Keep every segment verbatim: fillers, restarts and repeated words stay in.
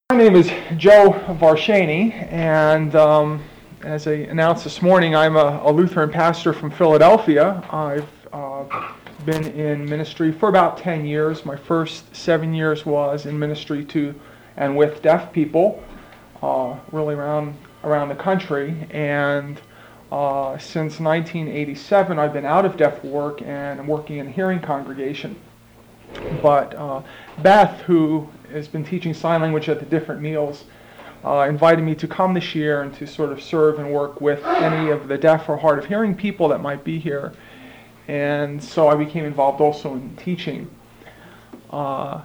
My name is Joe Varshany, and um, as I announced this morning, I'm a, a Lutheran pastor from Philadelphia. I've uh, been in ministry for about ten years. My first seven years was in ministry to and with deaf people, uh, really around around the country. And uh, since nineteen eighty-seven, I've been out of deaf work and I'm working in a hearing congregation. But uh, Beth, who has been teaching sign language at the different meals, uh, invited me to come this year and to sort of serve and work with any of the deaf or hard of hearing people that might be here. And so I became involved also in teaching. Uh,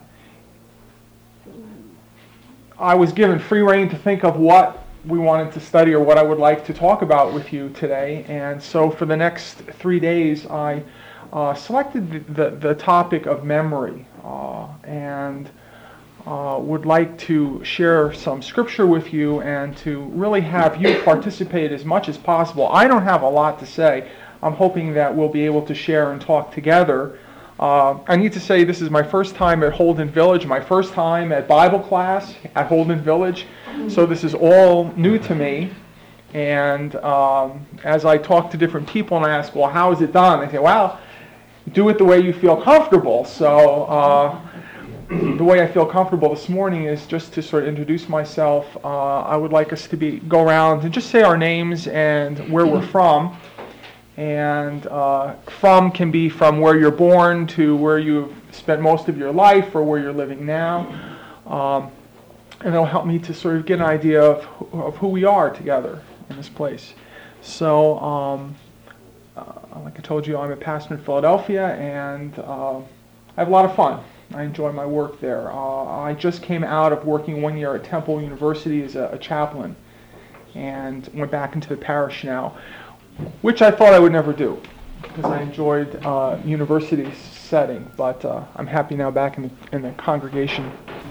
I was given free rein to think of what we wanted to study or what I would like to talk about with you today. And so for the next three days, I Uh, selected the, the, the topic of memory uh, and uh, would like to share some scripture with you and to really have you participate as much as possible. I don't have a lot to say. I'm hoping that we'll be able to share and talk together. Uh, I need to say this is my first time at Holden Village, my first time at Bible class at Holden Village, so this is all new to me. And um, as I talk to different people and I ask, well, how is it done? They say, well, do it the way you feel comfortable. So uh, the way I feel comfortable this morning is just to sort of introduce myself. Uh, I would like us to be go around and just say our names and where we're from. And uh, from can be from where you're born to where you've spent most of your life or where you're living now. Um, and it'll help me to sort of get an idea of, of who we are together in this place. So, um, Uh, like I told you, I'm a pastor in Philadelphia, and uh, I have a lot of fun. I enjoy my work there. Uh, I just came out of working one year at Temple University as a, a chaplain, and went back into the parish now, which I thought I would never do, because I enjoyed uh, university setting, but uh, I'm happy now back in the, in the congregation.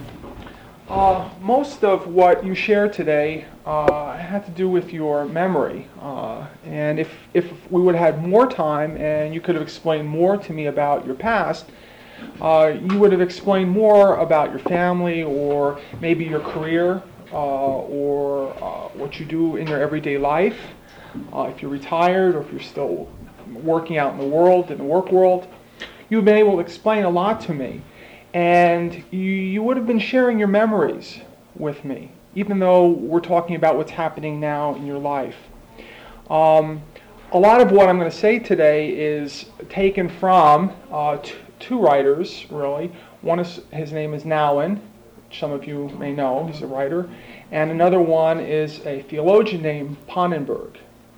Uh, most of what you share today uh, had to do with your memory. Uh, and if, if we would have had more time and you could have explained more to me about your past, uh, you would have explained more about your family or maybe your career uh, or uh, what you do in your everyday life. Uh, if you're retired or if you're still working out in the world, in the work world, you've been able to explain a lot to me. And you, you would have been sharing your memories with me, even though we're talking about what's happening now in your life. Um, a lot of what I'm going to say today is taken from uh, t- two writers, really. One is, his name is Nouwen, which some of you may know, he's a writer. And another one is a theologian named Pannenberg.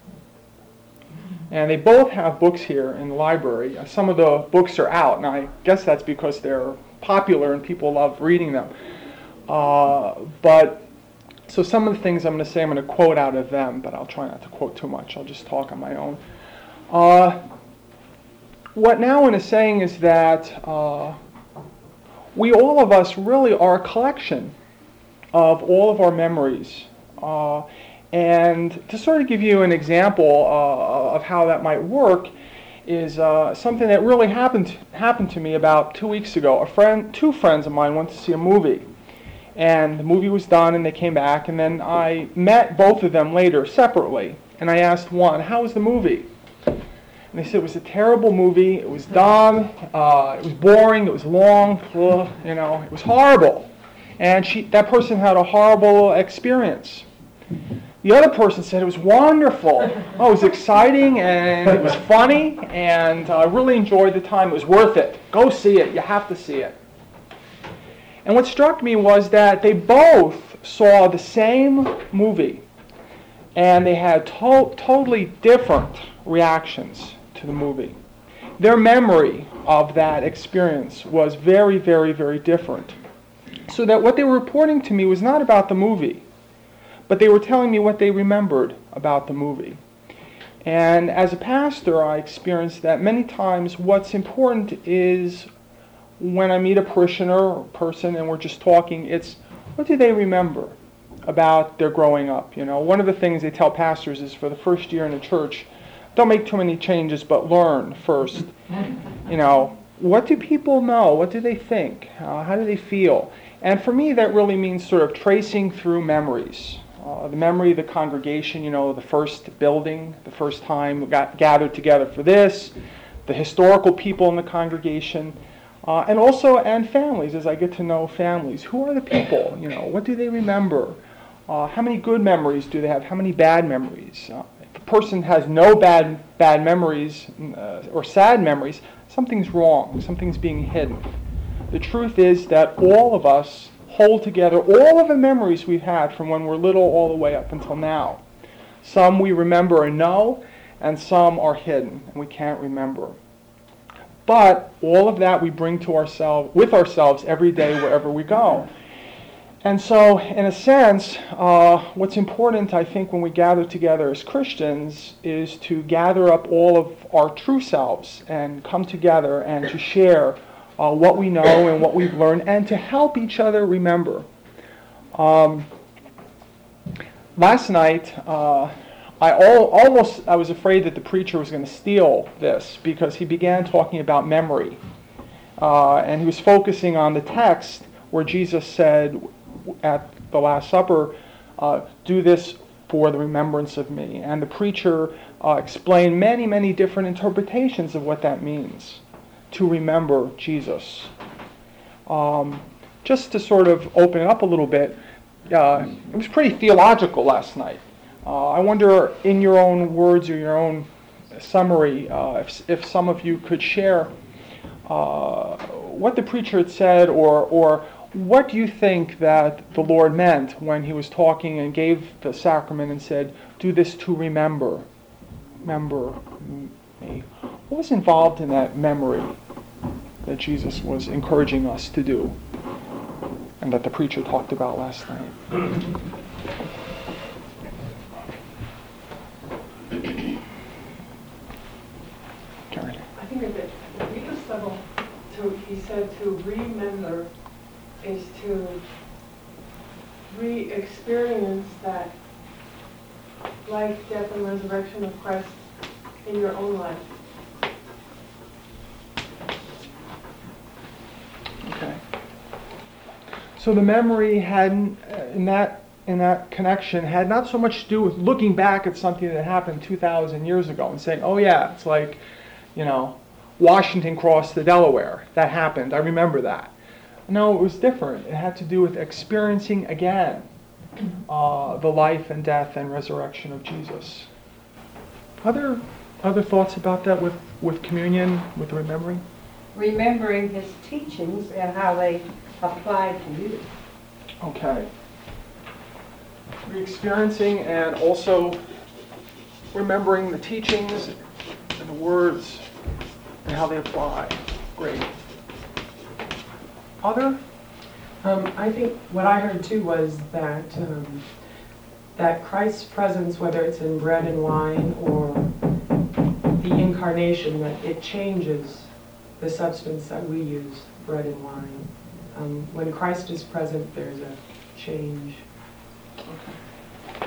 And they both have books here in the library. Some of the books are out, and I guess that's because they're popular and people love reading them. Uh, but, so some of the things I'm going to say, I'm going to quote out of them, but I'll try not to quote too much. I'll just talk on my own. Uh, what Nouwen is saying is that uh, we, all of us, really are a collection of all of our memories. Uh, and to sort of give you an example uh, of how that might work, is uh, something that really happened happened to me about two weeks ago. A friend, two friends of mine went to see a movie, and the movie was done, and they came back, and then I met both of them later separately, and I asked one, "How was the movie?" And they said it was a terrible movie. It was dumb. Uh, it was boring. It was long. Ugh, you know, it was horrible. And she, that person had a horrible experience. The other person said it was wonderful. Oh, it was exciting and it was funny and I uh, really enjoyed the time. It was worth it. Go see it. You have to see it. And what struck me was that they both saw the same movie and they had to- totally different reactions to the movie. Their memory of that experience was very, very, very different. So that what they were reporting to me was not about the movie, but they were telling me what they remembered about the movie. And as a pastor, I experienced that many times what's important is when I meet a parishioner or person and we're just talking, it's what do they remember about their growing up? You know, one of the things they tell pastors is for the first year in the church, don't make too many changes, but learn first. You know, what do people know? What do they think? Uh, how do they feel? And for me, that really means sort of tracing through memories. Uh, the memory of the congregation, you know, the first building, the first time we got gathered together for this, the historical people in the congregation, uh, and also, and families, as I get to know families. Who are the people? You know, what do they remember? Uh, how many good memories do they have? How many bad memories? Uh, if a person has no bad bad memories uh, or sad memories, something's wrong. Something's being hidden. The truth is that all of us hold together all of the memories we've had from when we're little all the way up until now. Some we remember and know, and some are hidden and we can't remember. But all of that we bring to ourselves, with ourselves every day wherever we go. And so, in a sense, uh, what's important, I think, when we gather together as Christians is to gather up all of our true selves and come together and to share uh, what we know and what we've learned and to help each other remember. Um, last night, uh, I all, almost I was afraid that the preacher was going to steal this because he began talking about memory. Uh, and he was focusing on the text where Jesus said at the Last Supper, uh, do this for the remembrance of me. And the preacher uh, explained many, many different interpretations of what that means, to remember Jesus. Um, just to sort of open it up a little bit, uh, it was pretty theological last night. Uh, I wonder, in your own words or your own summary, uh, if, if some of you could share uh, what the preacher had said, or or what do you think that the Lord meant when he was talking and gave the sacrament and said, do this to remember, remember me. What was involved in that memory that Jesus was encouraging us to do and that the preacher talked about last night? Karen. I think at the deepest level, to, he said to remember is to re-experience that life, death, and resurrection of Christ in your own life. Okay. So the memory had, in that in that connection, had not so much to do with looking back at something that happened two thousand years ago and saying, oh yeah, it's like, you know, Washington crossed the Delaware. That happened. I remember that. No, it was different. It had to do with experiencing again uh, the life and death and resurrection of Jesus. Other other thoughts about that with, with communion, with remembering? Remembering his teachings and how they apply to you. Okay. Re-experiencing and also remembering the teachings and the words and how they apply. Great. Other? Um, I think what I heard too was that um, that Christ's presence, whether it's in bread and wine or the incarnation, that it changes the substance that we use, bread and wine. Um, when Christ is present, there's a change. Okay.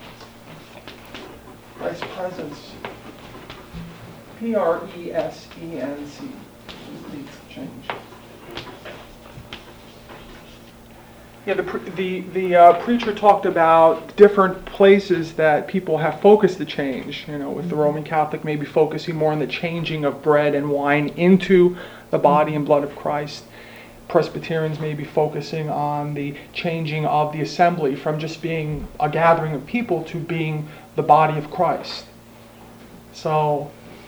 Christ's presence. P R E S E N C. Leads to change. Yeah, the the the uh, preacher talked about different places that people have focused the change. You know, with the Roman Catholic maybe focusing more on the changing of bread and wine into the body and blood of Christ. Presbyterians may be focusing on the changing of the assembly from just being a gathering of people to being the body of Christ. So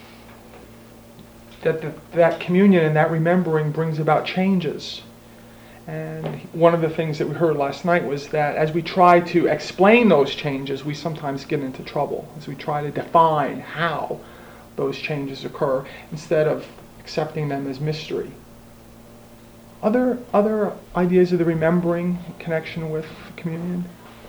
that the, that communion and that remembering brings about changes. And one of the things that we heard last night was that as we try to explain those changes, we sometimes get into trouble as we try to define how those changes occur instead of accepting them as mystery. Other other ideas of the remembering connection with communion?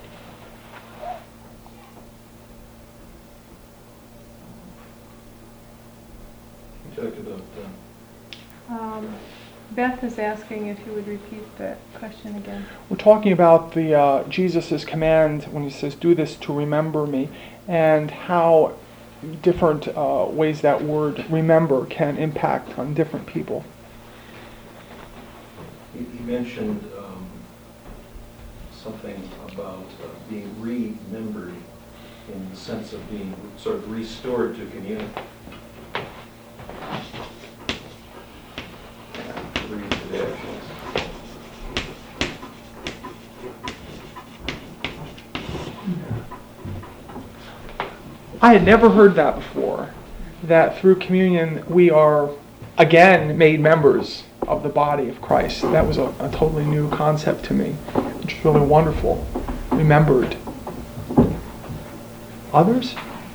You talked about uh, Um, Beth is asking if you would repeat the question again. We're talking about the uh, Jesus' command when he says, do this to remember me, and how different uh, ways that word remember can impact on different people. he, he mentioned um, something about uh, being remembered in the sense of being sort of restored to community. Yeah, read the actions. I had never heard that before, that through communion we are again made members of the body of Christ. That was a, a totally new concept to me, which is really wonderful. Remembered. Others?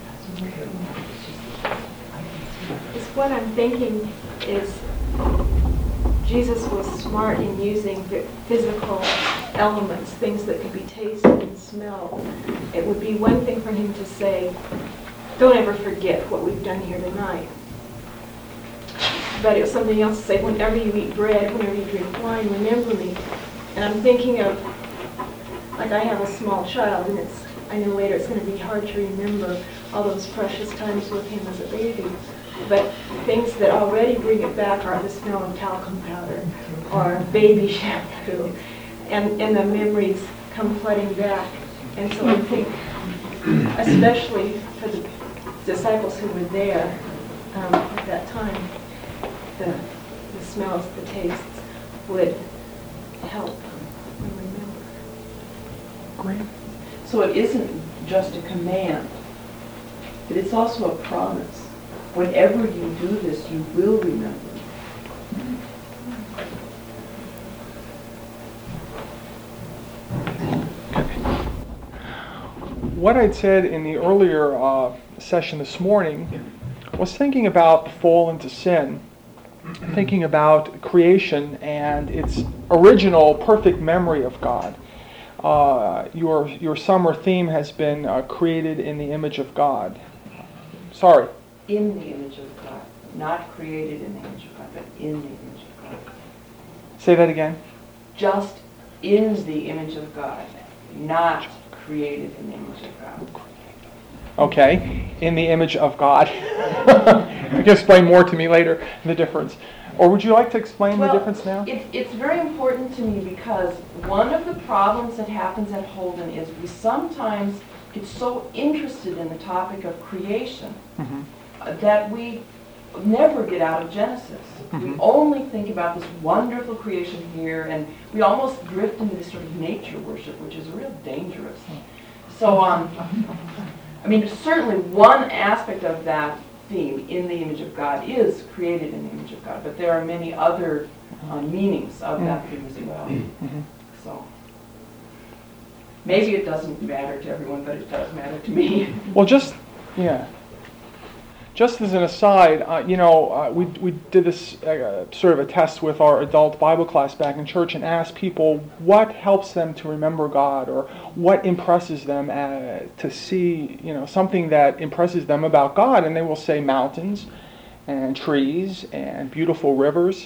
It's what I'm thinking is Jesus was smart in using the physical elements, things that could be tasted and smelled. It would be one thing for him to say, don't ever forget what we've done here tonight. But it was something else to say, whenever you eat bread, whenever you drink wine, remember me. And I'm thinking of, like I have a small child, and it's, I know later it's going to be hard to remember all those precious times with him as a baby. But things that already bring it back are the smell of talcum powder or baby shampoo. And, and the memories come flooding back. And so I think, especially for the disciples who were there um, at that time, the, the smells, the tastes would help them remember. Great. So it isn't just a command, but it's also a promise. Whenever you do this, you will remember. What I'd said in the earlier uh, session this morning was thinking about the fall into sin, thinking about creation and its original perfect memory of God. Uh, your your summer theme has been uh, created in the image of God. Sorry. In the image of God. Not created in the image of God, but in the image of God. Say that again. Just in the image of God, not created in the image of God. Okay, in the image of God. You can explain more to me later, the difference. Or would you like to explain well, the difference now? It's, it's very important to me because one of the problems that happens at Holden is we sometimes get so interested in the topic of creation Mm-hmm. uh, that we never get out of Genesis. Mm-hmm. We only think about this wonderful creation here, and we almost drift into this sort of nature worship, which is real dangerous. So, um, I mean, certainly one aspect of that theme, in the image of God, is created in the image of God, but there are many other uh, meanings of that theme as well. Mm-hmm. So, maybe it doesn't matter to everyone, but it does matter to me. Well, just, yeah. Just as an aside, uh, you know, uh, we we did this uh, sort of a test with our adult Bible class back in church and asked people what helps them to remember God or what impresses them uh, to see, you know, something that impresses them about God, and they will say mountains and trees and beautiful rivers,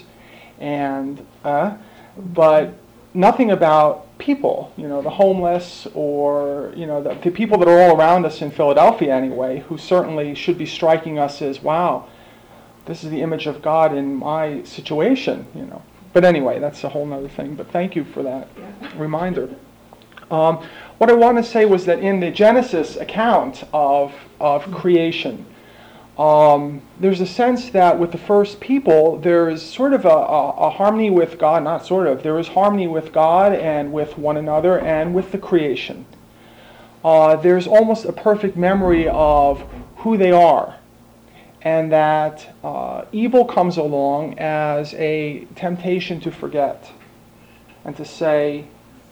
and uh, but nothing about people, you know, the homeless or, you know, the, the people that are all around us in Philadelphia anyway, who certainly should be striking us as, wow, this is the image of God in my situation, you know. But anyway, that's a whole other thing. But thank you for that reminder. Um, what I want to say was that in the Genesis account of, of creation, Um, there's a sense that with the first people, there's sort of a, a, a harmony with God, not sort of, there is harmony with God and with one another and with the creation. Uh, there's almost a perfect memory of who they are, and that uh, evil comes along as a temptation to forget and to say,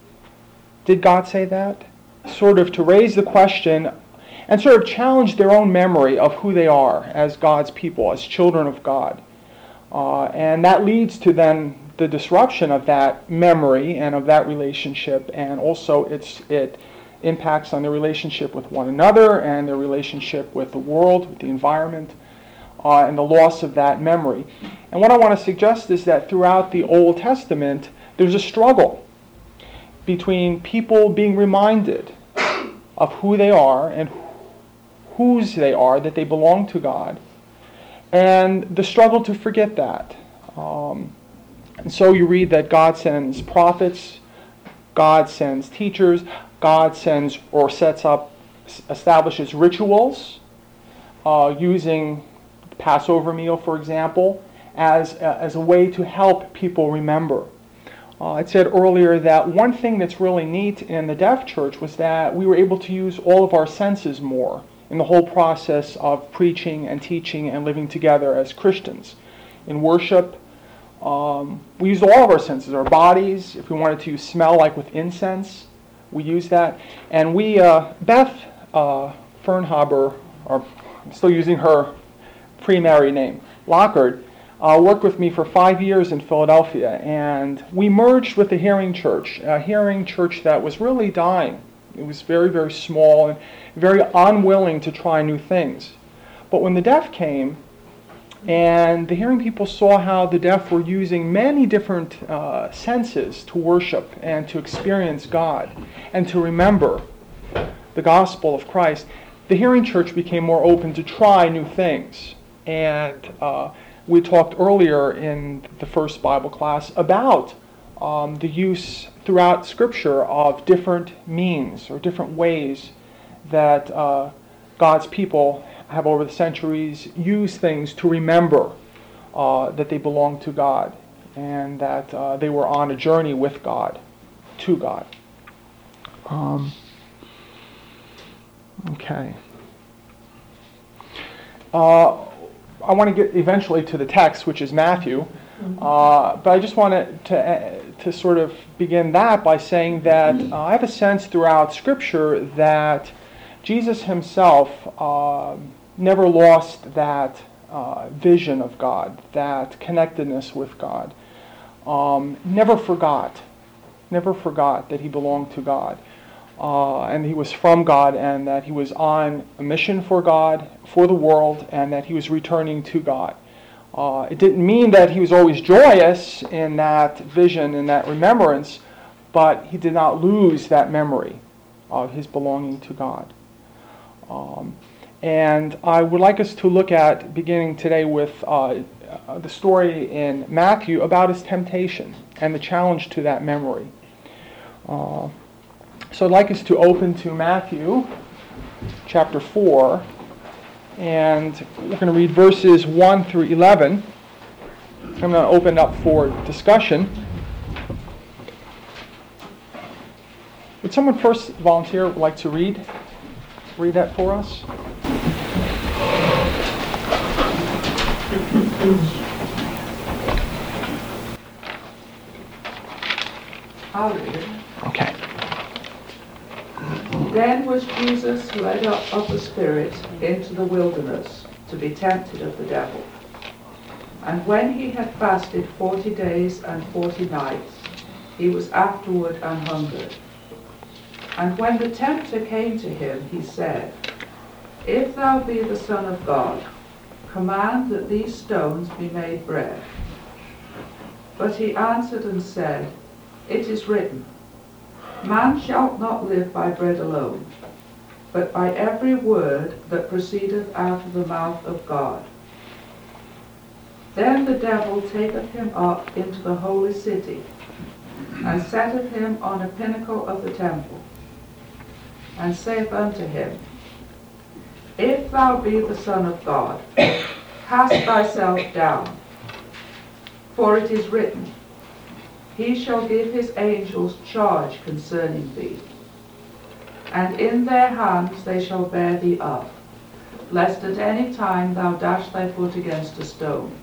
did God say that? Sort of to raise the question and sort of challenge their own memory of who they are as God's people, as children of God. Uh, and that leads to then the disruption of that memory and of that relationship, and also it's, it impacts on their relationship with one another and their relationship with the world, with the environment, uh, and the loss of that memory. And what I want to suggest is that throughout the Old Testament, there's a struggle between people being reminded of who they are and whose they are, that they belong to God, and the struggle to forget that. Um, and so you read that God sends prophets God sends teachers, God sends or sets up, establishes rituals, uh, using Passover meal, for example, as a, as a way to help people remember. Uh, I said earlier that one thing that's really neat in the deaf church was that we were able to use all of our senses more in the whole process of preaching and teaching and living together as Christians. In worship, um, we used all of our senses, our bodies. If we wanted to smell, like with incense, we used that. And we, uh, Beth uh, Fernhaber, or I'm still using her pre-married name, Lockard, uh, worked with me for five years in Philadelphia, and we merged with the Hearing Church, a hearing church that was really dying. It was very, very small and very unwilling to try new things. But when the deaf came, and the hearing people saw how the deaf were using many different uh, senses to worship and to experience God and to remember the gospel of Christ, the hearing church became more open to try new things. And uh, we talked earlier in the first Bible class about um, the use throughout Scripture of different means or different ways that uh, God's people have over the centuries used things to remember uh, that they belong to God and that uh, they were on a journey with God, to God. Um, okay. Uh, I want to get eventually to the text, which is Matthew, uh, but I just wanted to uh, to sort of begin that by saying that uh, I have a sense throughout Scripture that Jesus himself uh, never lost that uh, vision of God, that connectedness with God. Um, never forgot, never forgot that he belonged to God. Uh, and he was from God, and that he was on a mission for God, for the world, and that he was returning to God. Uh, it didn't mean that he was always joyous in that vision and that remembrance, but he did not lose that memory of his belonging to God. Um, and I would like us to look at, beginning today with uh, uh, the story in Matthew about his temptation and the challenge to that memory. Uh, So I'd like us to open to Matthew chapter four, and we're going to read verses one through eleven. I'm going to open up for discussion. Would someone first volunteer, would like to read, read that for us? I'll read it. Okay. Then was Jesus led up of the Spirit into the wilderness to be tempted of the devil. And when he had fasted forty days and forty nights, he was afterward and hungered. And when the tempter came to him, he said, If thou be the Son of God, command that these stones be made bread. But he answered and said, It is written, Man shall not live by bread alone, but by every word that proceedeth out of the mouth of God. Then the devil taketh him up into the holy city, and setteth him on a pinnacle of the temple, and saith unto him, If thou be the Son of God, cast thyself down. For it is written, He shall give his angels charge concerning thee, and in their hands they shall bear thee up, lest at any time thou dash thy foot against a stone.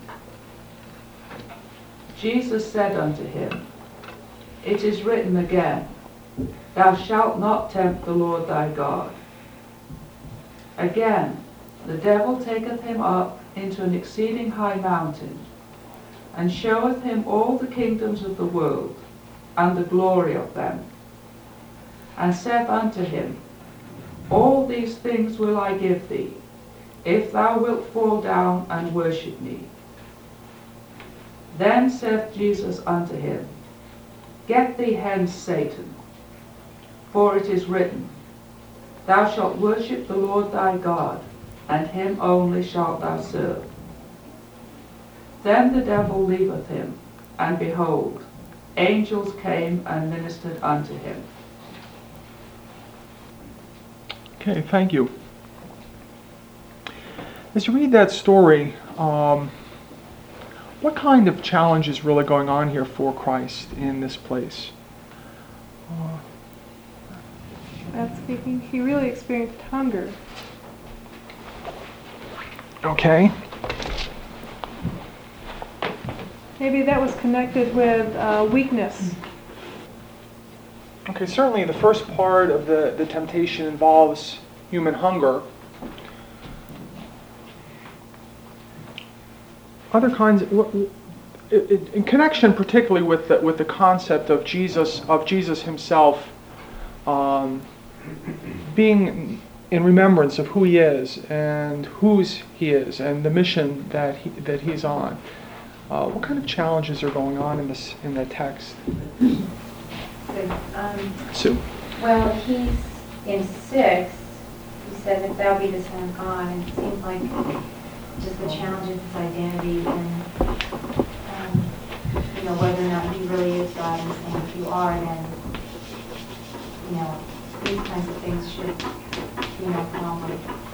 Jesus said unto him, It is written again, Thou shalt not tempt the Lord thy God. Again, the devil taketh him up into an exceeding high mountain, and showeth him all the kingdoms of the world, and the glory of them, and saith unto him, All these things will I give thee, if thou wilt fall down and worship me. Then saith Jesus unto him, Get thee hence, Satan, for it is written, Thou shalt worship the Lord thy God, and him only shalt thou serve. Then the devil leaveth him, and behold, angels came and ministered unto him. Okay, thank you. As you read that story, um, what kind of challenge is really going on here for Christ in this place? Uh, That's speaking, he really experienced hunger. okay. Maybe that was connected with uh, weakness. Okay, certainly the first part of the, the temptation involves human hunger. Other kinds, what- it- it- in connection particularly with the, with the concept of Jesus, of Jesus himself um, being in remembrance of who he is and whose he is and the mission that he, that he's on. Uh, what kind of challenges are going on in this in the text? Um, Sue. well, he's in six, he says, if thou be the Son of God, and it seems like just the challenge of his identity and, um, you know, whether or not he really is God, and saying if you are, then, you know, these kinds of things should be no problem.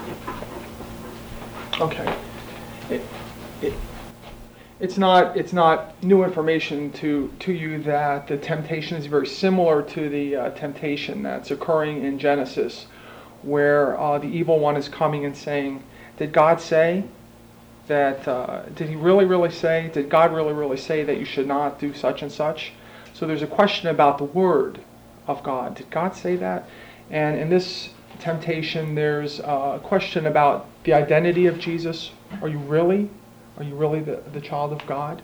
Okay. It, it, it's not it's not new information to to you that the temptation is very similar to the uh, temptation that's occurring in Genesis, where uh, the evil one is coming and saying, "Did God say that? Uh, did He really really say? Did God really really say that you should not do such and such?" So there's a question about the word of God. Did God say that? And in this temptation, there's a question about the identity of Jesus. Are you really? Are you really the, the child of God?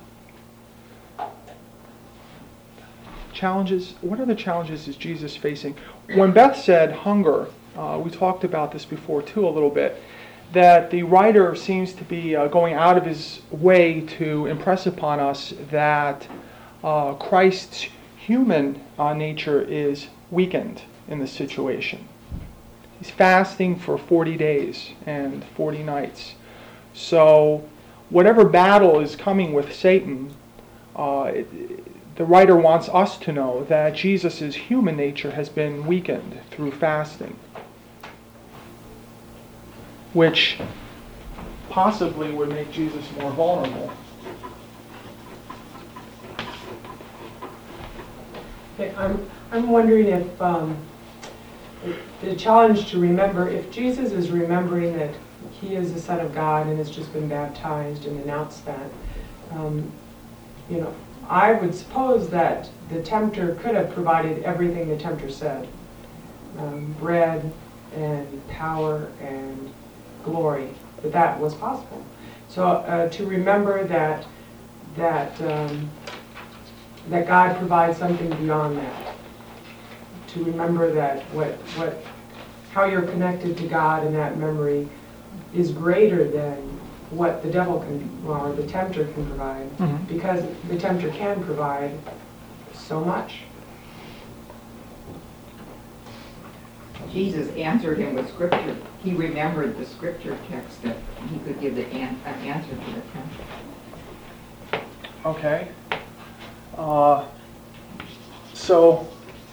Challenges. What other challenges is Jesus facing? When Beth said hunger, uh, we talked about this before too a little bit, that the writer seems to be uh, going out of his way to impress upon us that uh, Christ's human uh, nature is weakened in this situation. He's fasting for forty days and forty nights. So whatever battle is coming with Satan, uh, it, the writer wants us to know that Jesus' human nature has been weakened through fasting, which possibly would make Jesus more vulnerable. Okay, I'm, I'm wondering if um, the challenge to remember, if Jesus is remembering that he is the Son of God and has just been baptized and announced that, um, you know, I would suppose that the tempter could have provided everything the tempter said. Um, bread and power and glory, that that was possible. So uh, to remember that, that, um, that God provides something beyond that. To remember that what, what, how you're connected to God in that memory is greater than what the devil can, or the tempter can provide, Mm-hmm. because the tempter can provide so much. Jesus answered him with scripture. He remembered the scripture text that he could give the an, an answer to the tempter. Okay. Uh, so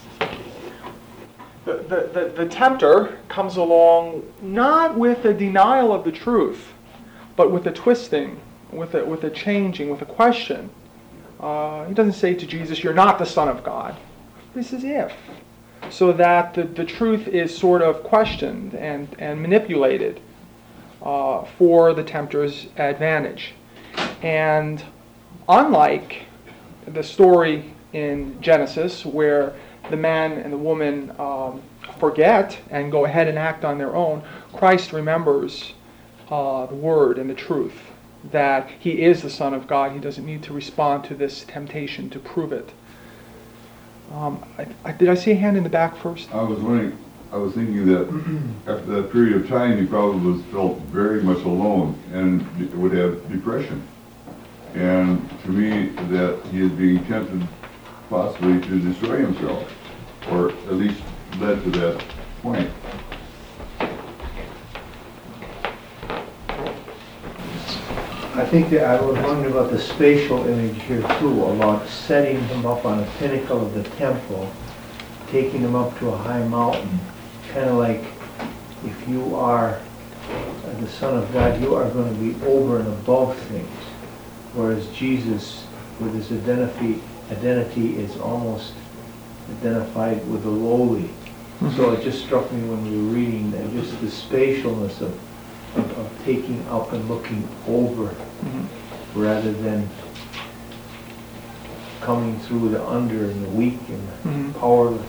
the, the, the, the tempter comes along not with a denial of the truth, but with a twisting, with a, with a changing, with a question. Uh, he doesn't say to Jesus, "You're not the Son of God." This is if. So that the, the truth is sort of questioned and, and manipulated uh, for the tempter's advantage. And unlike the story in Genesis where the man and the woman um, forget and go ahead and act on their own, Christ remembers uh, the word and the truth, that he is the Son of God. He doesn't need to respond to this temptation to prove it. Um, I, I, did I see a hand in the back first? I was wondering, I was thinking that after that period of time, he probably was felt very much alone and would have depression. And to me, that he is being tempted possibly to destroy himself, or at least led to that point. I think that I was wondering about the spatial image here too, about setting him up on a pinnacle of the temple, taking him up to a high mountain, kind of like if you are the Son of God, you are going to be over and above things, whereas Jesus, with his identity, identity is almost identified with the lowly. So it just struck me when we were reading that just the spatialness of, of, of taking up and looking over mm-hmm. rather than coming through the under and the weak and the mm-hmm. powerless.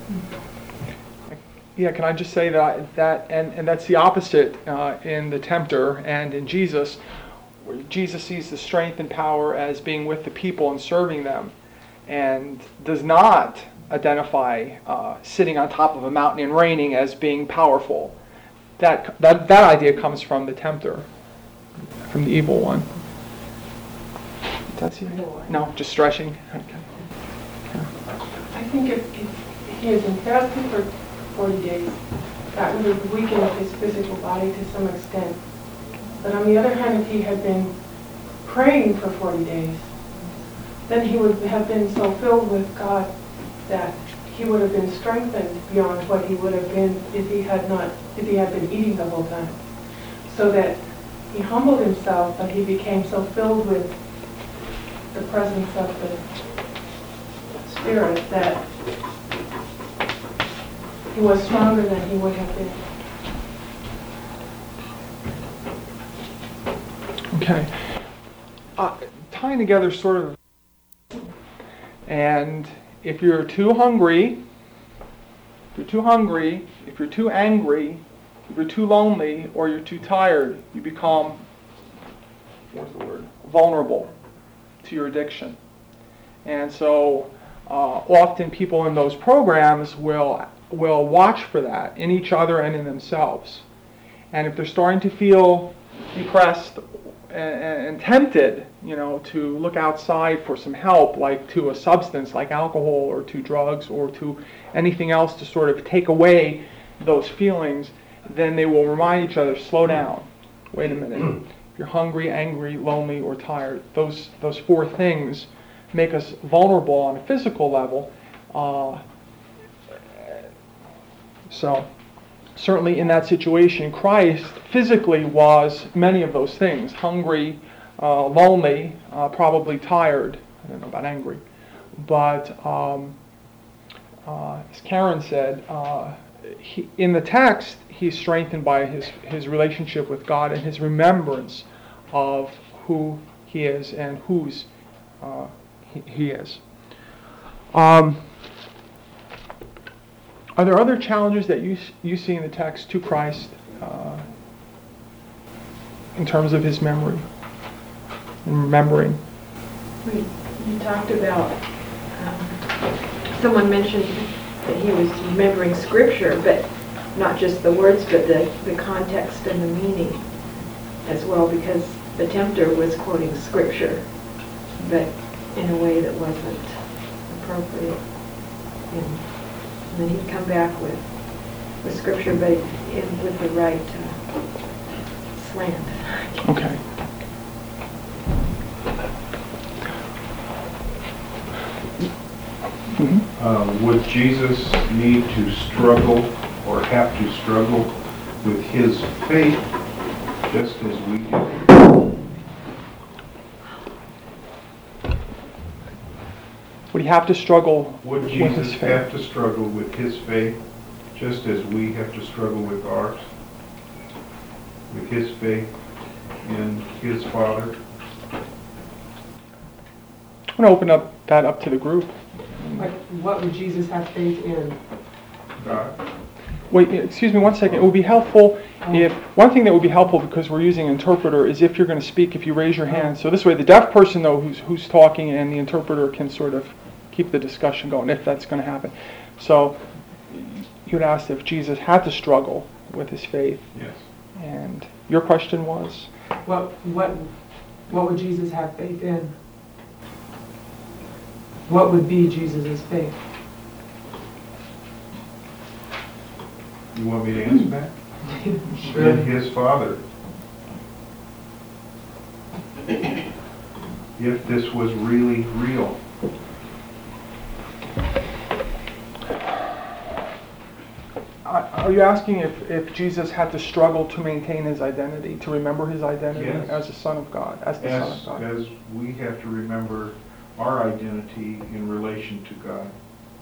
Yeah, can I just say that that and, and that's the opposite uh, in the tempter and in Jesus, where Jesus sees the strength and power as being with the people and serving them, and does not identify uh, sitting on top of a mountain and reigning as being powerful. That that that idea comes from the tempter, from the evil one. Does he? No, just stretching. Okay. I think if, if he has been fasting for forty days, that would have weakened his physical body to some extent. But on the other hand, if he had been praying for forty days, then he would have been so filled with God that he would have been strengthened beyond what he would have been if he had not, if he had been eating the whole time. So that he humbled himself, but he became so filled with the presence of the Spirit that he was stronger than he would have been. Okay. Uh, tying together sort of, and if you're too hungry, if you're too hungry, if you're too angry, if you're too lonely, or you're too tired, you become, what's the word, vulnerable to your addiction. And so uh, often people in those programs will will watch for that in each other and in themselves. And if they're starting to feel depressed and, and tempted, you know, to look outside for some help, like to a substance like alcohol or to drugs or to anything else to sort of take away those feelings, then they will remind each other, slow down, wait a minute. If you're hungry, angry, lonely, or tired, those those four things make us vulnerable on a physical level. Uh, so certainly in that situation, Christ physically was many of those things. Hungry, uh, lonely, uh, probably tired. I don't know about angry. But um, uh, as Karen said, uh, he, in the text, he's strengthened by his, his relationship with God and his remembrance of who he is and whose uh, he, he is. Um, are there other challenges that you you see in the text to Christ uh, in terms of his memory and remembering? We, you talked about, um, someone mentioned that he was remembering Scripture, but not just the words, but the, the context and the meaning as well, because the tempter was quoting Scripture, but in a way that wasn't appropriate. And then he'd come back with, with Scripture, but in, with the right uh, slant. Okay. Mm-hmm. Uh, would Jesus need to struggle or have to struggle with his faith just as we do? Would he have to struggle Would with Jesus his faith? have to struggle with his faith just as we have to struggle with ours? With his faith in his Father? I'm going to open up that up to the group. Like, what would Jesus have faith in? God. Wait, excuse me one second. It would be helpful if, one thing that would be helpful because we're using interpreter is if you're going to speak, if you raise your hand. So this way the deaf person though who's who's talking and the interpreter can sort of keep the discussion going if that's going to happen. So you'd asked if Jesus had to struggle with his faith. Yes. And your question was? What what what would Jesus have faith in? What would be Jesus' faith? You want me to answer that? Sure. In his Father. if this was really real. Are are you asking if, if Jesus had to struggle to maintain his identity, to remember his identity Yes. as a son of God, as the son As, of God? as we have to remember our identity in relation to God.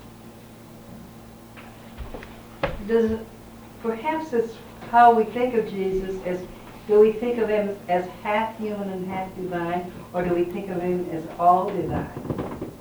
Does, it- perhaps it's how we think of Jesus as, do we think of him as half human and half divine, or do we think of him as all divine?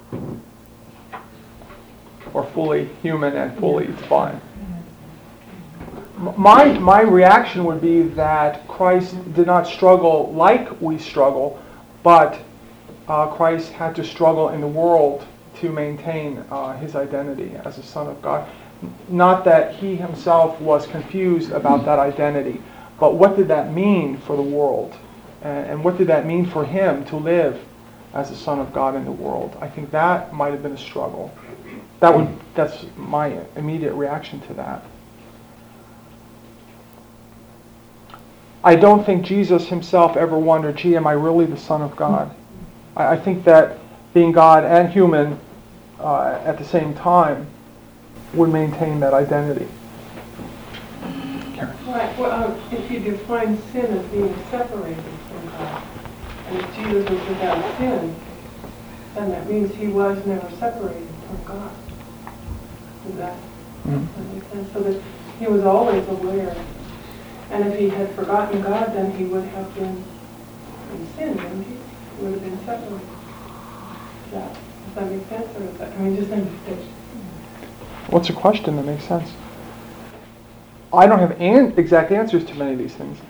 Or fully human and fully divine? M- My, my reaction would be that Christ did not struggle like we struggle, but uh, Christ had to struggle in the world to maintain uh, his identity as a son of God. Not that he himself was confused about that identity, but what did that mean for the world? And, and what did that mean for him to live as a son of God in the world? I think that might have been a struggle. That would, that's my immediate reaction to that. I don't think Jesus himself ever wondered, gee, am I really the Son of God? I, I think that being God and human uh, at the same time would maintain that identity. Karen. Right, well, um, if you define sin as being separated from God, and if Jesus was without sin, then that means he was never separated from God. Does that, Mhm. that make sense? So that he was always aware. And if he had forgotten God, then he would have been in sin, wouldn't he? He would have been separated. Does that, does that make sense? Or is that, I mean, just understand. What's a question that makes sense? I don't have an- exact answers to many of these things.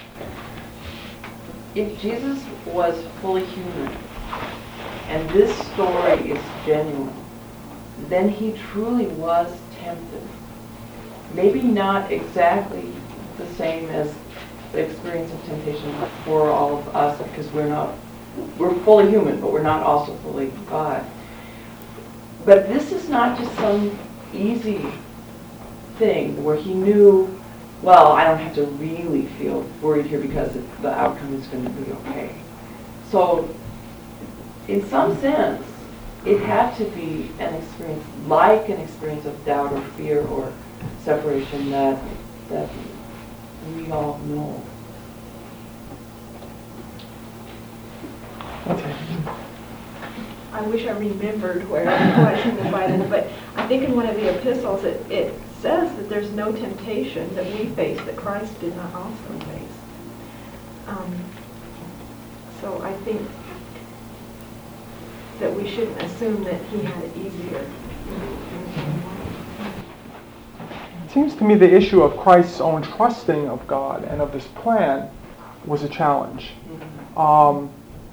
If Jesus was fully human, and this story is genuine, then he truly was tempted. Maybe not exactly the same as the experience of temptation for all of us, because we're not, we're fully human, but we're not also fully God. But this is not just some easy thing where he knew, well, I don't have to really feel worried here because it, the outcome is going to be okay. So, in some sense, it had to be an experience, like an experience of doubt or fear or separation that that we all know. Okay. I wish I remembered where I should have Bible, but I think in one of the epistles it, it says that there's no temptation that we face that Christ did not also face. Um, so I think that we shouldn't assume that he had it easier. It seems to me the issue of Christ's own trusting of God and of this plan was a challenge. Um,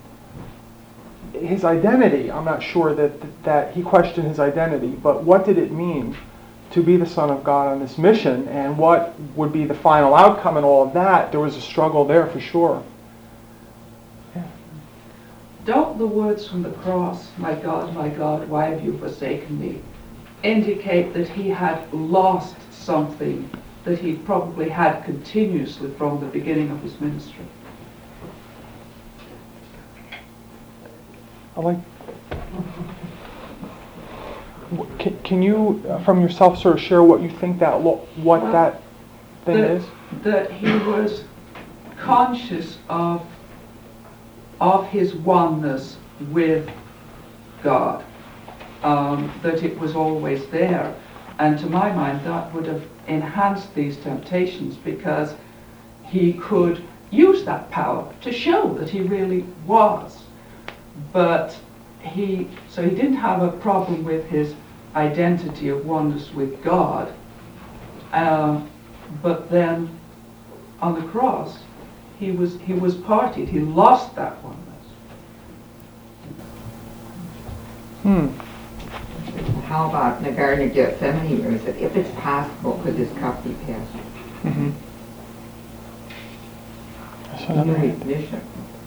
his identity, I'm not sure that that he questioned his identity, but what did it mean to be the Son of God on this mission, and what would be the final outcome and all of that? There was a struggle there for sure. Yeah. Don't the words from the cross, "My God, my God, why have you forsaken me," indicate that he had lost something that he probably had continuously from the beginning of his ministry? I like. Can, can you, uh, from yourself, sort of share what you think that lo- what Well, that thing that, is? That he was conscious of of his oneness with God, um, that it was always there, and to my mind that would have enhanced these temptations because he could use that power to show that he really was. But he, so he didn't have a problem with his identity of oneness with God. Um, but then on the cross, he was he was partied. He lost that oneness. Hmm. How about in the Garden of Gethsemane, where he said, "If it's possible, could this cup be passed?" Mm-hmm. That's He another knew one. his mission.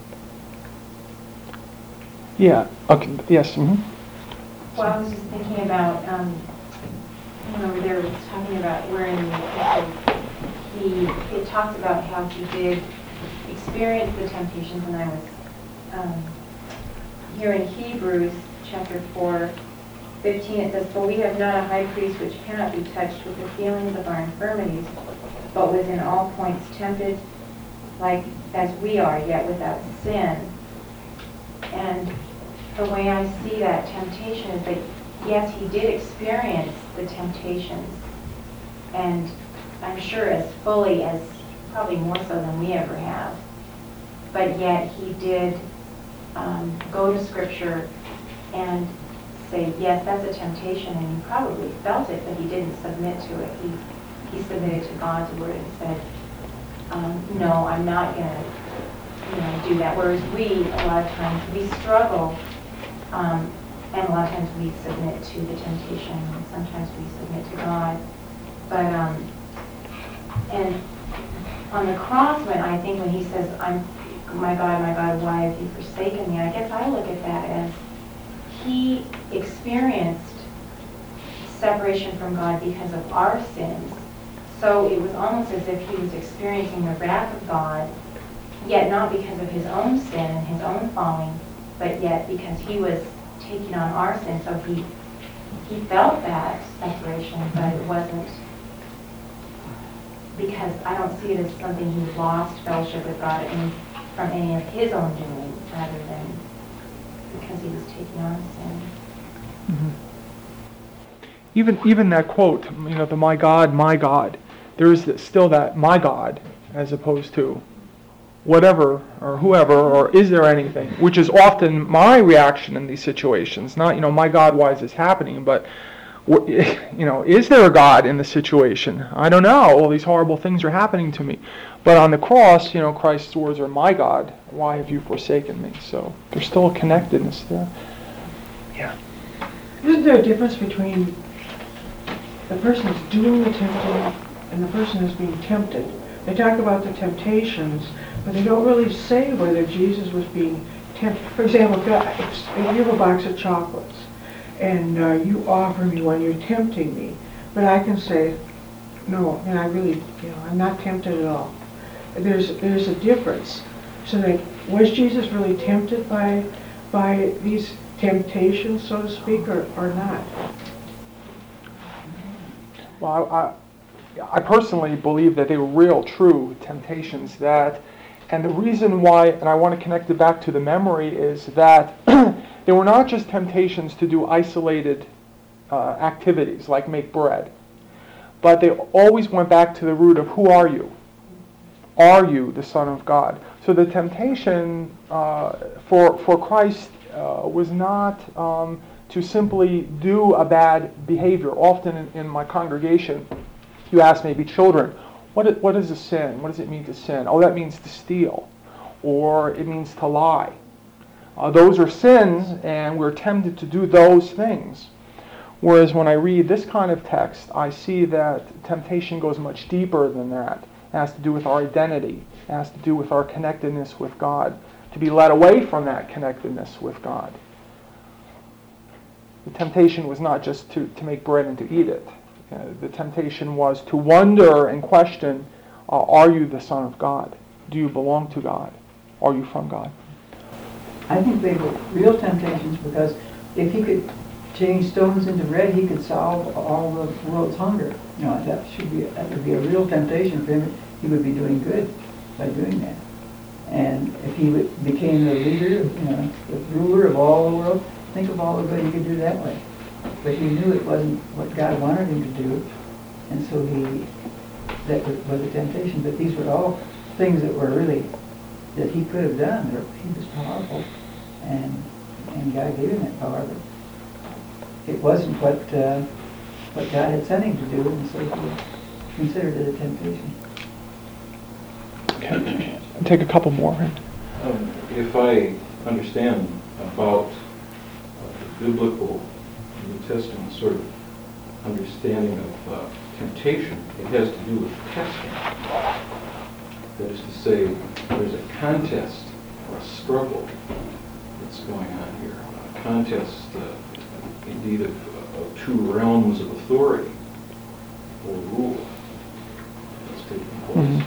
Yeah. Okay. Yes. Mm-hmm. Well, I was just thinking about, um, you know, where there was talking about where in the epistle he, it talked about how he did experience the temptations, and I was, um, here in Hebrews chapter four, fifteen, it says, "For we have not a high priest which cannot be touched with the feelings of our infirmities, but was in all points tempted like as we are, yet without sin." And the way I see that temptation is that, yes, he did experience the temptations, and I'm sure as fully as, probably more so than we ever have. But yet he did um, go to Scripture and say, yes, that's a temptation, and he probably felt it, but he didn't submit to it. He, he submitted to God's word and said, um, no, I'm not going to you know, do that. Whereas we, a lot of times, we struggle, um, and a lot of times we submit to the temptation, and sometimes we submit to God. But, um, and on the cross, when I think when he says, "I'm, my God, my God, why have you forsaken me?" I guess I look at that as he experienced separation from God because of our sins. So it was almost as if he was experiencing the wrath of God, yet not because of his own sin and his own falling, but yet because he was taking on our sin. So he he felt that separation, but it wasn't because I don't see it as something he lost fellowship with God in, from any of his own doing, rather than because he was taking on sin. Mm-hmm. Even even that quote, you know, the "my God, my God," there is still that "my God" as opposed to whatever or whoever or is there anything, which is often my reaction in these situations. Not, you know, my God, why is this happening? But, you know, is there a God in the situation? I don't know. All these horrible things are happening to me. But on the cross, you know, Christ's words are, "My God, why have you forsaken me?" So there's still a connectedness there. Yeah. Isn't there a difference between the person who's doing the tempting and the person who's being tempted? They talk about the temptations, but they don't really say whether Jesus was being tempted. For example, if you have a box of chocolates and uh, you offer me one, you're tempting me, but I can say, no, and I really, you know, I'm not tempted at all. There's there's a difference. So that, was Jesus really tempted by by these temptations, so to speak, or, or not? Well, I, I personally believe that they were real, true temptations. That, and the reason why, and I want to connect it back to the memory, is that they were not just temptations to do isolated uh, activities like make bread, but they always went back to the root of who are you? Are you the Son of God? So the temptation uh, for for Christ uh, was not um, to simply do a bad behavior. Often in, in my congregation, you ask maybe children, what is, what is a sin? What does it mean to sin? Oh, that means to steal, or it means to lie. Uh, those are sins, and we're tempted to do those things. Whereas when I read this kind of text, I see that temptation goes much deeper than that. It has to do with our identity. It has to do with our connectedness with God. To be led away from that connectedness with God. The temptation was not just to, to make bread and to eat it. Uh, the temptation was to wonder and question, uh, are you the Son of God? Do you belong to God? Are you from God? I think they were real temptations, because if he could change stones into bread, he could solve all the world's hunger. You know, that should be that would be a real temptation for him. He would be doing good by doing that. And if he would, became the leader, you know, the ruler of all the world, think of all the good he could do that way. But he knew it wasn't what God wanted him to do, and so he that was, was a temptation. But these were all things that were really that he could have done. He was powerful, and and God gave him that power. But it wasn't what uh, what God had sent him to do, and so he considered it a temptation. Okay, I'll take a couple more. Um, if I understand about uh, the biblical New Testament sort of understanding of uh, temptation, it has to do with testing. That is to say, there's a contest or a struggle that's going on here. A contest, uh, indeed, of, of two realms of authority or rule that's taking place. Mm-hmm.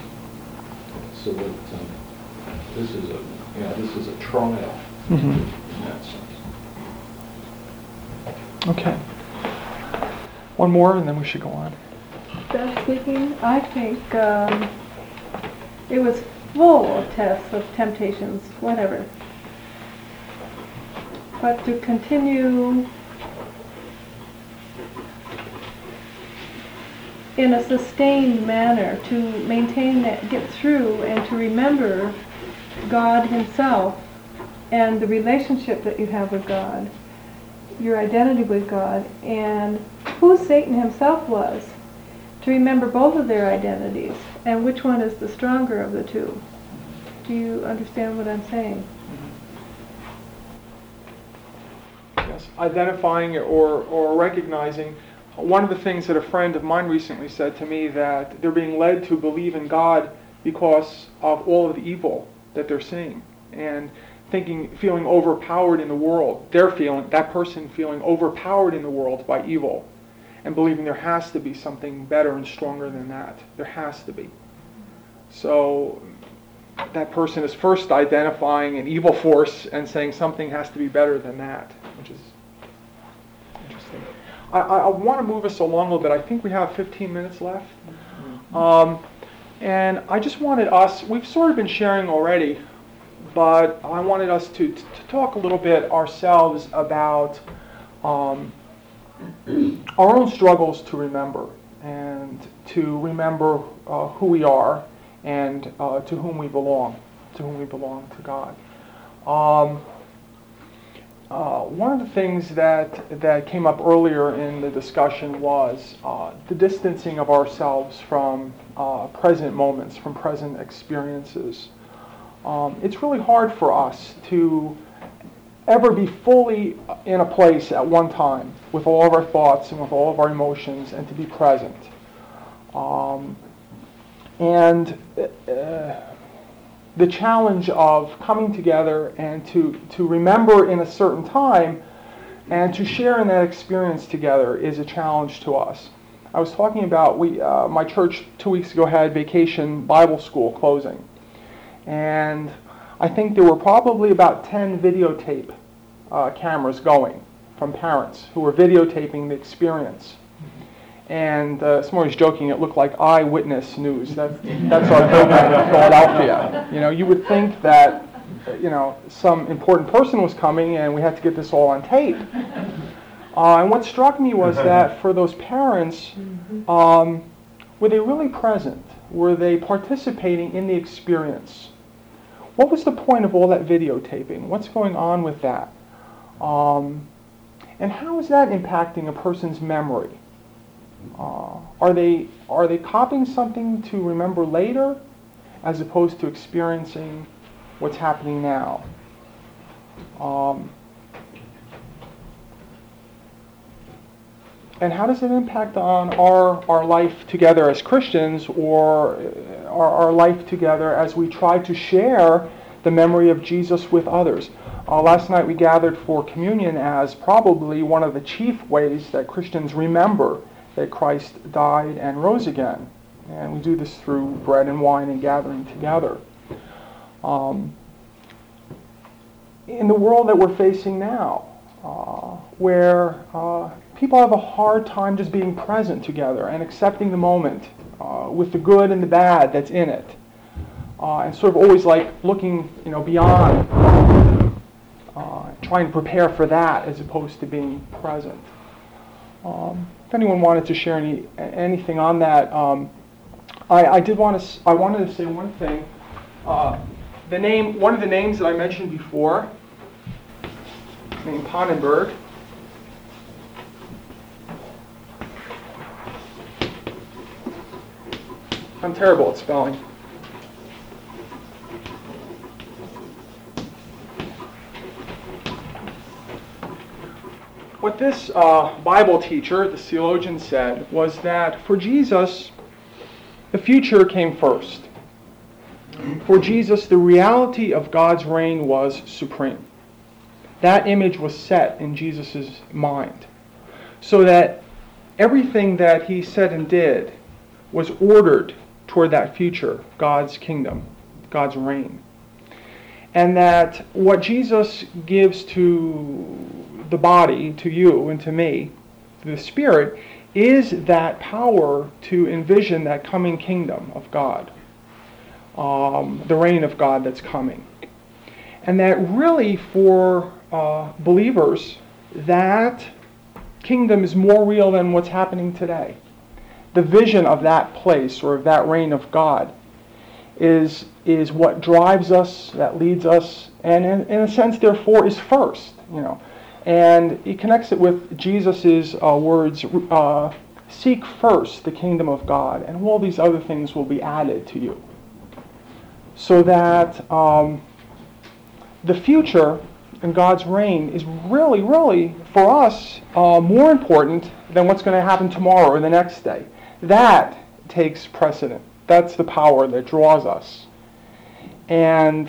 So that um, this is a, yeah, this is a trial mm-hmm. in that sense. Okay. One more, and then we should go on. Beth speaking, I think um, it was full of tests, of temptations, whatever. But to continue in a sustained manner, to maintain that, get through, and to remember God Himself and the relationship that you have with God, your identity with God, and who Satan himself was, to remember both of their identities and which one is the stronger of the two. Do you understand what I'm saying? Yes, identifying or, or recognizing. One of the things that a friend of mine recently said to me, that they're being led to believe in God because of all of the evil that they're seeing, and thinking, feeling overpowered in the world. They're feeling, that person feeling overpowered in the world by evil, and believing there has to be something better and stronger than that. There has to be. So that person is first identifying an evil force and saying something has to be better than that, which is interesting. I, I, I want to move us along a little bit. I think we have fifteen minutes left. Um, and I just wanted us, we've sort of been sharing already, but I wanted us to, to talk a little bit ourselves about um, our own struggles to remember, and to remember uh, who we are, and uh, to whom we belong, to whom we belong to God. Um, uh, one of the things that that came up earlier in the discussion was uh, the distancing of ourselves from uh, present moments, from present experiences. Um, it's really hard for us to ever be fully in a place at one time with all of our thoughts and with all of our emotions, and to be present. Um, and uh, the challenge of coming together and to, to remember in a certain time and to share in that experience together is a challenge to us. I was talking about, we, uh, my church two weeks ago had Vacation Bible School closing. And I think there were probably about ten videotape uh, cameras going from parents who were videotaping the experience. And uh, someone was joking, it looked like eyewitness news. That, that's our program in Philadelphia. You know, you would think that, you know, some important person was coming and we had to get this all on tape. Uh, and what struck me was that for those parents, um, were they really present? Were they participating in the experience? What was the point of all that videotaping? What's going on with that? Um, and how is that impacting a person's memory? Uh, are they are they copying something to remember later, as opposed to experiencing what's happening now? Um, and how does it impact on our our life together as Christians, or our, our life together as we try to share the memory of Jesus with others? Uh, last night we gathered for communion as probably one of the chief ways that Christians remember that Christ died and rose again. And we do this through bread and wine and gathering together. Um, in the world that we're facing now, uh, where uh, people have a hard time just being present together and accepting the moment uh, with the good and the bad that's in it, uh, and sort of always like looking, you know, beyond, uh, trying to prepare for that as opposed to being present. Um, if anyone wanted to share any anything on that, um, I, I did want to. I wanted to say one thing. Uh, the name, one of the names that I mentioned before, named Pannenberg. I'm terrible at spelling. What this uh, Bible teacher, the theologian, said was that for Jesus, the future came first. For Jesus, the reality of God's reign was supreme. That image was set in Jesus' mind, so that everything that he said and did was ordered toward that future, God's kingdom, God's reign. And that what Jesus gives to the body, to you and to me, the Spirit, is that power to envision that coming kingdom of God, um, the reign of God that's coming. And that really for uh, believers, that kingdom is more real than what's happening today. The vision of that place or of that reign of God is, is what drives us, that leads us, and in, in a sense, therefore, is first. You know, and he connects it with Jesus' uh, words, uh, seek first the kingdom of God, and all these other things will be added to you. So that um, the future and God's reign is really, really, for us, uh, more important than what's going to happen tomorrow or the next day. That takes precedent. That's the power that draws us. And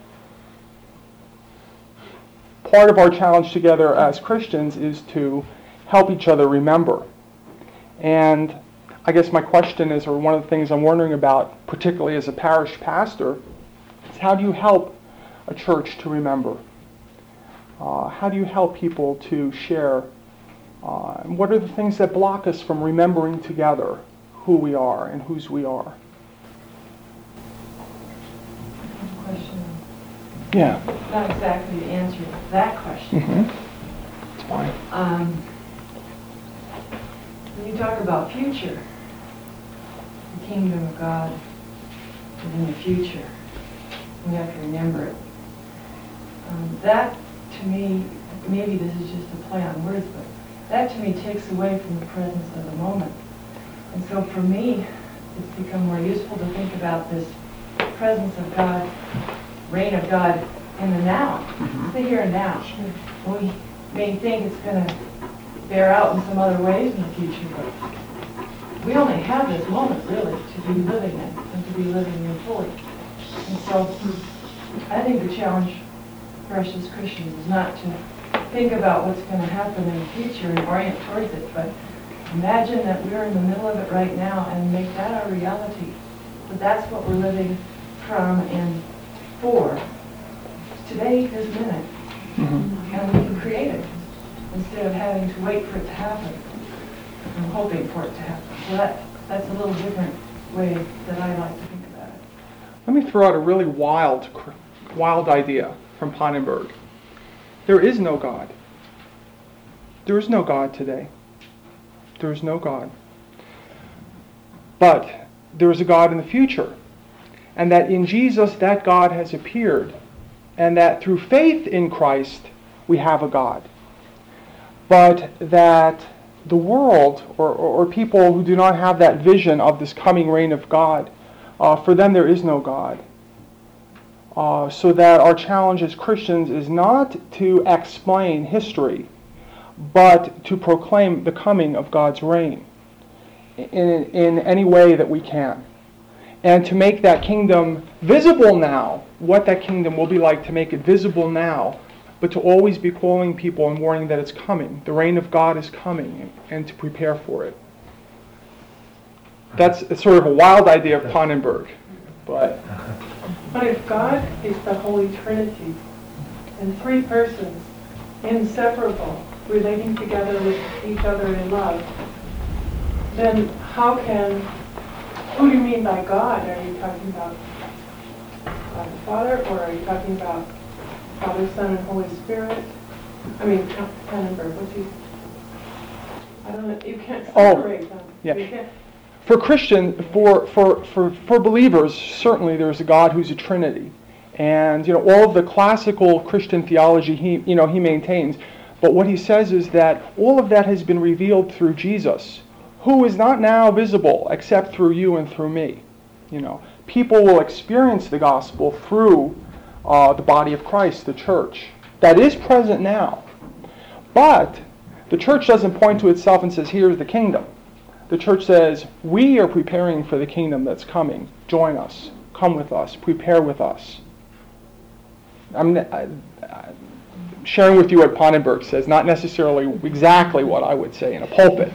part of our challenge together as Christians is to help each other remember. And I guess my question is, or one of the things I'm wondering about, particularly as a parish pastor, is how do you help a church to remember? Uh, how do you help people to share? Uh, and what are the things that block us from remembering together who we are and whose we are? Question. Yeah. Not exactly the answer to that question. Mm-hmm. It's fine. Um, when you talk about future, the kingdom of God is in the future. We have to remember it. Um, that, to me, maybe this is just a play on words, but that to me takes away from the presence of the moment. And so for me, it's become more useful to think about this presence of God, reign of God in the now. Mm-hmm. It's the here and now. We may think it's going to bear out in some other ways in the future, but we only have this moment, really, to be living in, and to be living in fully. And so I think the challenge for us as Christians is not to think about what's going to happen in the future and orient towards it, but imagine that we're in the middle of it right now and make that our reality. But that's what we're living from and for. Today, this minute. Mm-hmm. And we can create it instead of having to wait for it to happen and hoping for it to happen. So that, that's a little different way that I like to think about it. Let me throw out a really wild, wild idea from Pannenberg. There is no God. There is no God today. There is no God. But there is a God in the future. And that in Jesus, that God has appeared. And that through faith in Christ, we have a God. But that the world, or, or, or people who do not have that vision of this coming reign of God, uh, for them there is no God. Uh, so that our challenge as Christians is not to explain history, but to proclaim the coming of God's reign in, in any way that we can. And to make that kingdom visible now, what that kingdom will be like, to make it visible now, but to always be calling people and warning that it's coming. The reign of God is coming, and to prepare for it. That's it's sort of a wild idea of Pannenberg, but... But if God is the Holy Trinity, and three persons, inseparable, relating together with each other in love, then how can, who do you mean by God? Are you talking about God the Father, or are you talking about Father, Son, and Holy Spirit? I mean, Pannenberg, what's he? I don't know, you can't separate oh, them. Yeah. You can't. For Christian, for, for, for, for believers, certainly there's a God who's a Trinity. And, you know, all of the classical Christian theology, he, you know, he maintains. But what he says is that all of that has been revealed through Jesus, who is not now visible except through you and through me. You know, people will experience the gospel through uh, the body of Christ, the church. That is present now. But the church doesn't point to itself and says, here's the kingdom. The church says, we are preparing for the kingdom that's coming. Join us. Come with us. Prepare with us. I'm I, I, sharing with you what Pannenberg says, not necessarily exactly what I would say in a pulpit.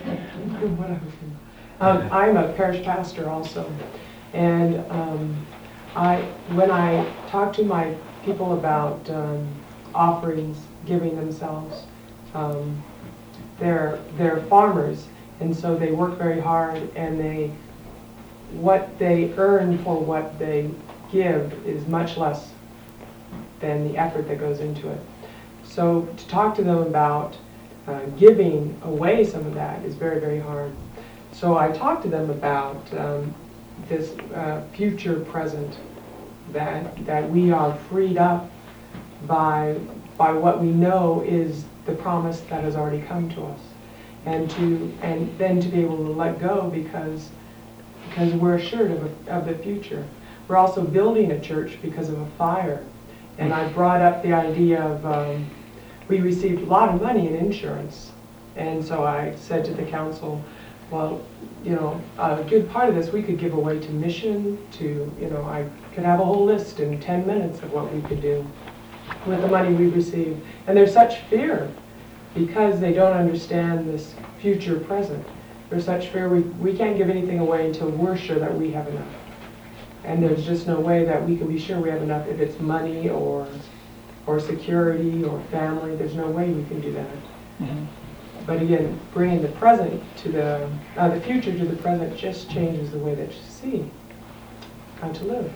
Um, I'm a parish pastor also, and um, I, when I talk to my people about um, offerings, giving themselves. Um, they're they're farmers, and so they work very hard, and they what they earn for what they give is much less than the effort that goes into it. So to talk to them about uh, giving away some of that is very, very hard. So I talked to them about um, this uh, future present, that that we are freed up by by what we know is the promise that has already come to us, and to and then to be able to let go because because we're assured of, a, of the future. We're also building a church because of a fire, and I brought up the idea of um, we received a lot of money in insurance, and so I said to the council, well, you know, a good part of this we could give away to mission, to, you know, I could have a whole list in ten minutes of what we could do with the money we received. And there's such fear because they don't understand this future present. There's such fear we, we can't give anything away until we're sure that we have enough. And there's just no way that we can be sure we have enough if it's money or or security or family. There's no way we can do that. Mm-hmm. But again, bringing the present to the, uh, the future to the present just changes the way that you see how to live.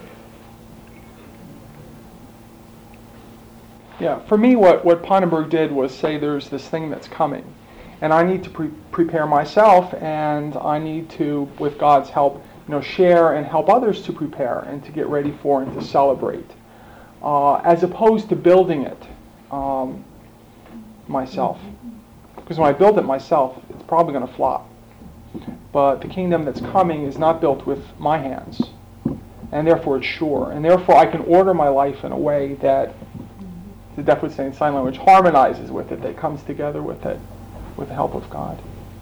Yeah, for me, what, what Pannenberg did was say there's this thing that's coming. And I need to pre- prepare myself, and I need to, with God's help, you know, share and help others to prepare and to get ready for and to celebrate. Uh, as opposed to building it um, myself. Because when I build it myself, it's probably going to flop. But the kingdom that's coming is not built with my hands. And therefore it's sure. And therefore I can order my life in a way that, the Deaf would say in sign language, harmonizes with it, that comes together with it, with the help of God.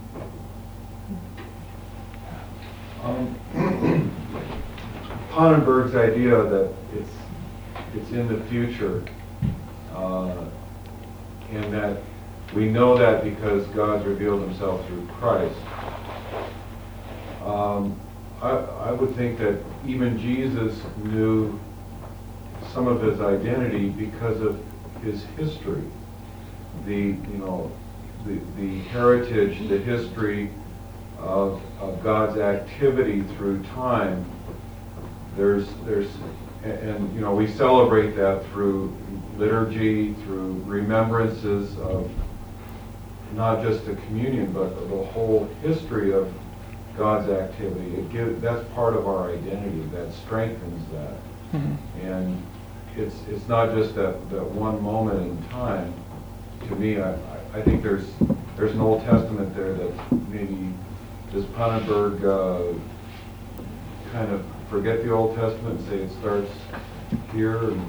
Um, Pannenberg's idea that it's it's in the future, uh, and that we know that because God's revealed himself through Christ. Um, I, I would think that even Jesus knew some of his identity because of his history, the you know the the heritage, the history of of God's activity through time. There's there's and, and you know we celebrate that through liturgy, through remembrances of not just the communion, but the whole history of God's activity. It gives, that's part of our identity. That strengthens that. Mm-hmm. And it's it's not just that, that one moment in time. To me, I, I think there's there's an Old Testament there that maybe does Pannenberg uh, kind of forget the Old Testament and say it starts here? And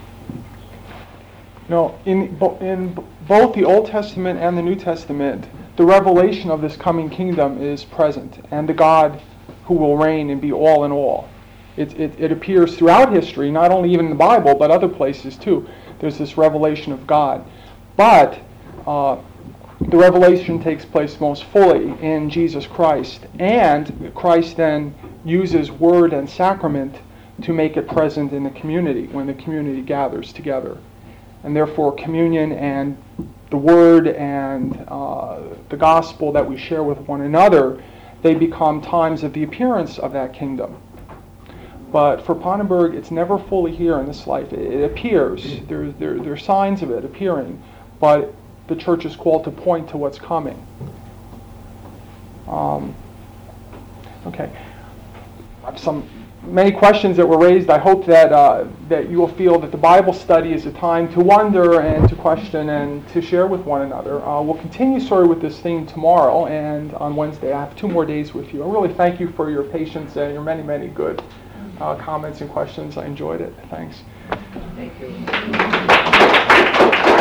No, in, bo- in b- both the Old Testament and the New Testament, the revelation of this coming kingdom is present, and the God who will reign and be all in all. It, it, it appears throughout history, not only even in the Bible, but other places too. There's this revelation of God. But uh, the revelation takes place most fully in Jesus Christ, and Christ then uses word and sacrament to make it present in the community when the community gathers together. And therefore communion and the word and uh, the gospel that we share with one another, they become times of the appearance of that kingdom. But for Pannenberg, it's never fully here in this life. It, it appears. There, there, there are signs of it appearing, but the church is called to point to what's coming. Um, okay. Some many questions that were raised. I hope that uh, that you will feel that the Bible study is a time to wonder and to question and to share with one another. Uh, we'll continue sort of with this theme tomorrow and on Wednesday. I have two more days with you. I really thank you for your patience and your many, many good uh, comments and questions. I enjoyed it. Thanks. Thank you.